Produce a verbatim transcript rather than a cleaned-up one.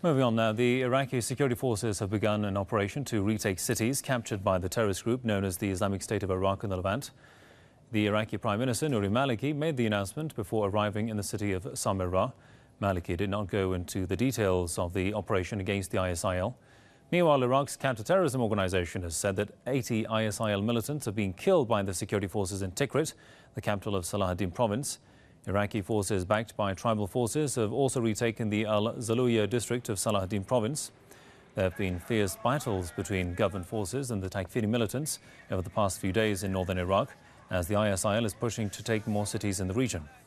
Moving on now, the Iraqi security forces have begun an operation to retake cities captured by the terrorist group known as the Islamic State of Iraq in the Levant. The Iraqi Prime Minister Nouri Maliki made the announcement before arriving in the city of Samarra. Maliki did not go into the details of the operation against the I S I L. Meanwhile, Iraq's counter-terrorism organization has said that eighty I S I L militants have been killed by the security forces in Tikrit, the capital of Salahuddin province. Iraqi forces backed by tribal forces have also retaken the Al-Zalouya district of Salahuddin province. There have been fierce battles between government forces and the Takfiri militants over the past few days in northern Iraq, as the I S I L is pushing to take more cities in the region.